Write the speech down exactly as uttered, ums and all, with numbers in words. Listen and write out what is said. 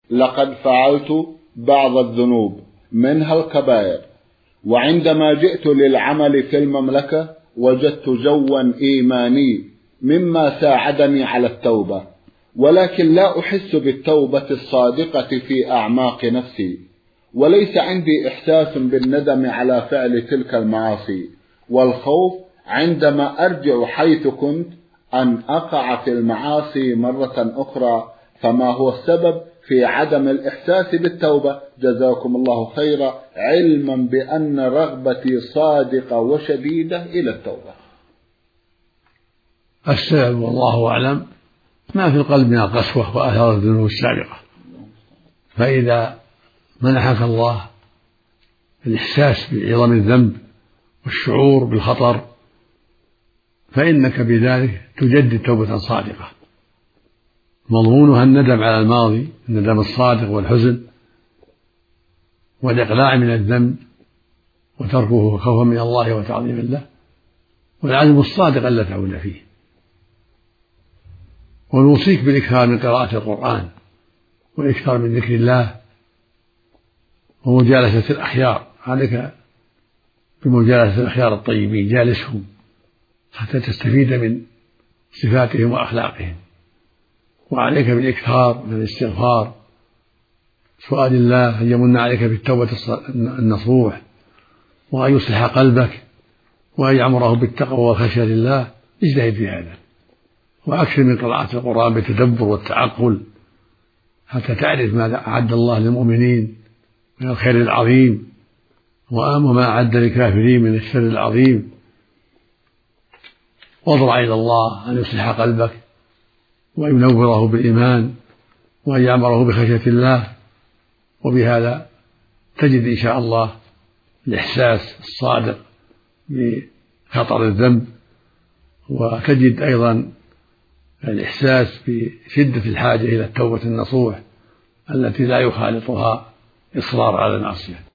لقد فعلت بعض الذنوب منها الكبائر، وعندما جئت للعمل في المملكة وجدت جوا إيماني مما ساعدني على التوبة، ولكن لا أحس بالتوبة الصادقة في أعماق نفسي، وليس عندي إحساس بالندم على فعل تلك المعاصي، والخوف عندما أرجع حيث كنت أن أقع في المعاصي مرة أخرى. فما هو السبب في عدم الإحساس بالتوبة؟ جزاكم الله خيرا، علما بأن رغبتي صادقة وشديدة إلى التوبة. السبب والله أعلم ما في القلب من القسوة وآثار الذنوب السابقة، فإذا منحك الله الإحساس بعظم الذنب والشعور بالخطر فإنك بذلك تجدد توبة صادقة مضمونها الندم على الماضي، الندم الصادق والحزن والإقلاع من الذنب وتركه خوفا من الله وتعظيما له، والعزم الصادق ألا تعود فيه. ونوصيك بالإكثار من قراءة القرآن والإكثار من ذكر الله ومجالسة الأخيار، عليك بمجالسة الأخيار الطيبين، جالسهم حتى تستفيد من صفاتهم وأخلاقهم. وعليك بالإكثار من الاستغفار، سؤال الله أن يمن عليك بالتوبة النصوح، وأن يصلح قلبك، وأن يعمره بالتقوى والخشية لله. اجتهد في هذا، وأكثر من قراءة القرآن بالتدبر والتعقل حتى تعرف ماذا أعد الله للمؤمنين من الخير العظيم وما أعد للكافرين من الشر العظيم. واضرع إلى الله أن يصلح قلبك وأن ينوره بالإيمان وأن يعمره بخشية الله، وبهذا تجد إن شاء الله الإحساس الصادق بخطر الذنب، وتجد أيضا الإحساس بشدة الحاجة إلى التوبة النصوح التي لا يخالطها إصرار على المعصية.